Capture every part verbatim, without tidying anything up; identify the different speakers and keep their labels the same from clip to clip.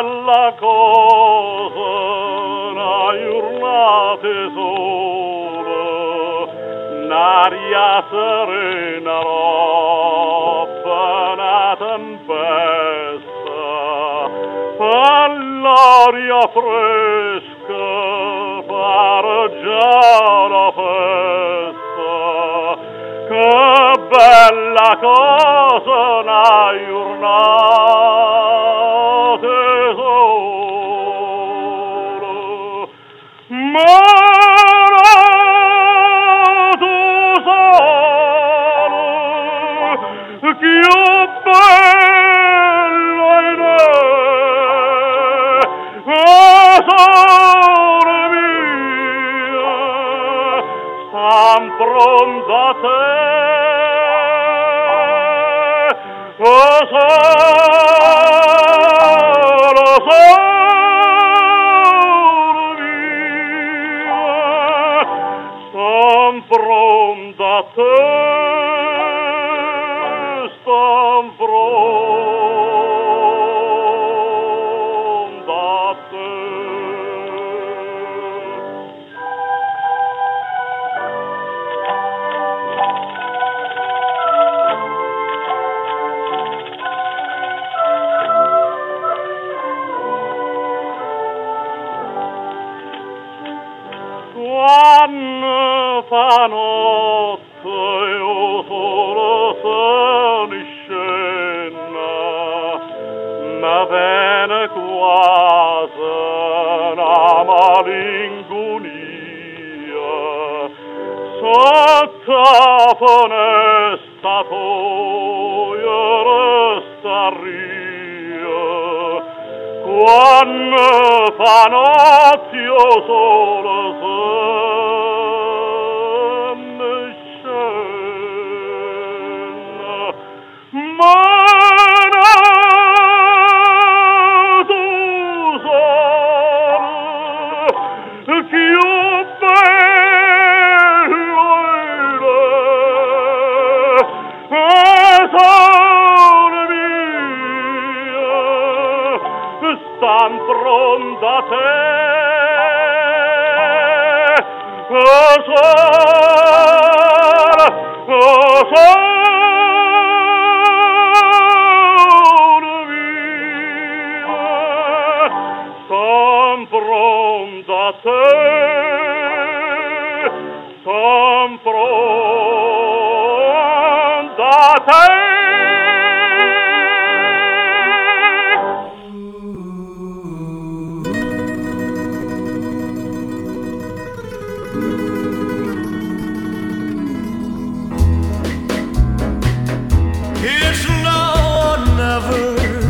Speaker 1: bella cosa, una giornata sola, un'aria serena, roba, una tempesta, all'aria fresca, pare già la festa, che bella cosa una giornata sola, ma tu solo, che bello in te, sole mia, stan pronta a te. Oh, solo, solo mia, son pronta a te, son pronta a te. Quando fa notte io solo sono in scena, ma viene quasi una malinconia, sotto la finestra tua resta ria, quando fa notte io solo stan pronta a te, oh sole, oh sole mia, stan pronta a te, stan pronta a te.
Speaker 2: It's now or never.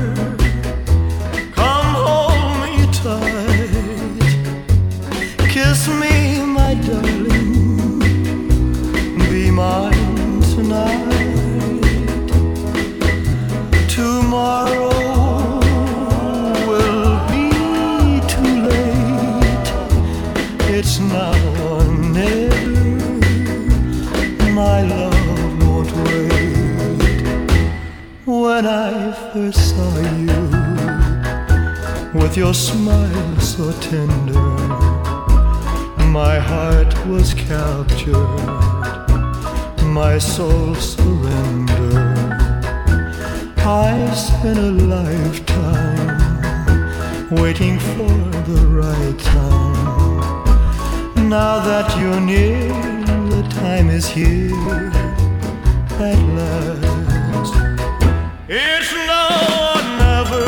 Speaker 2: Come hold me tight. Kiss me, my darling. Be mine tonight. Tomorrow will be too late. It's now or never. My love won't wait. When I first saw you, with your smile so tender, my heart was captured, my soul surrendered. I spent a lifetime waiting for the right time. Now that you're near, the time is here at last. It's now or never.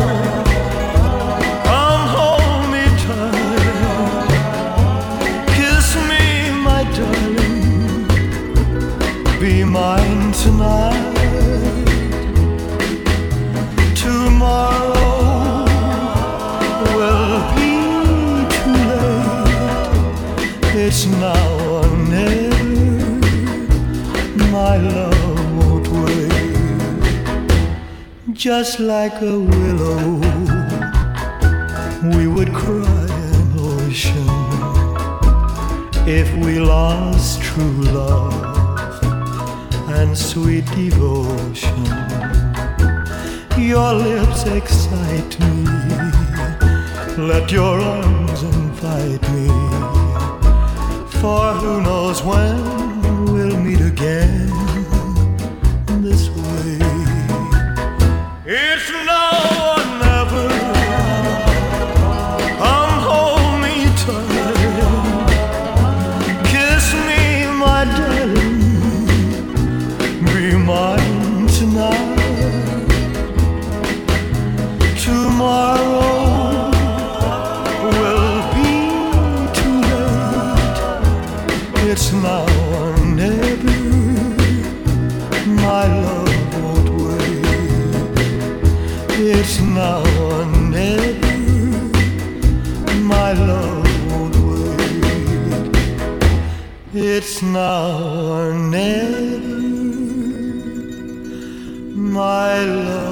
Speaker 2: Come hold me tight. Kiss me, my darling. Be mine tonight. Tomorrow will be too late. It's now or never. My love won't wait. Just like a willow, we would cry an ocean if we lost true love and sweet devotion. Your lips excite me, let your arms invite me, for who knows when we'll meet again this way. It's now or never. Come hold me tight, kiss me, my darling, be mine tonight. Tomorrow will be too late. It's now or never. My love won't wait. It's now or never. My love won't wait. It's now or never. My love